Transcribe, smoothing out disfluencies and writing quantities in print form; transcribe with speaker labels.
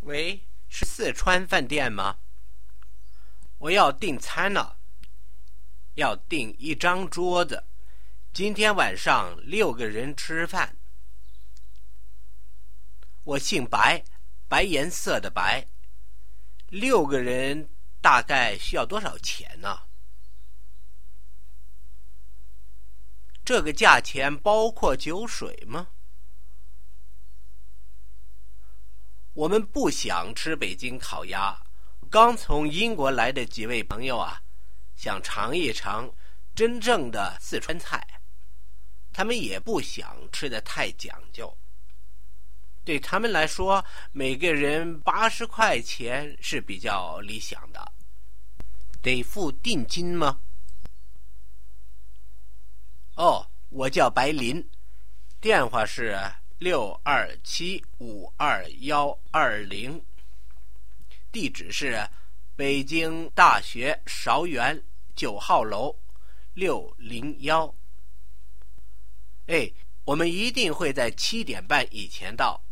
Speaker 1: 喂，是四川饭店吗？我要订餐了，要订一张桌子，今天晚上6个人吃饭。我姓白，白颜色的白。6个人大概需要多少钱呢？这个价钱包括酒水吗？我们不想吃北京烤鸭，刚从英国来的几位朋友啊，想尝一尝真正的四川菜，他们也不想吃得太讲究。对他们来说，每个人80块钱是比较理想的。得付定金吗？哦，我叫白林，电话是627522120，地址是北京大学韶园9号楼601。我们一定会在7点半以前到。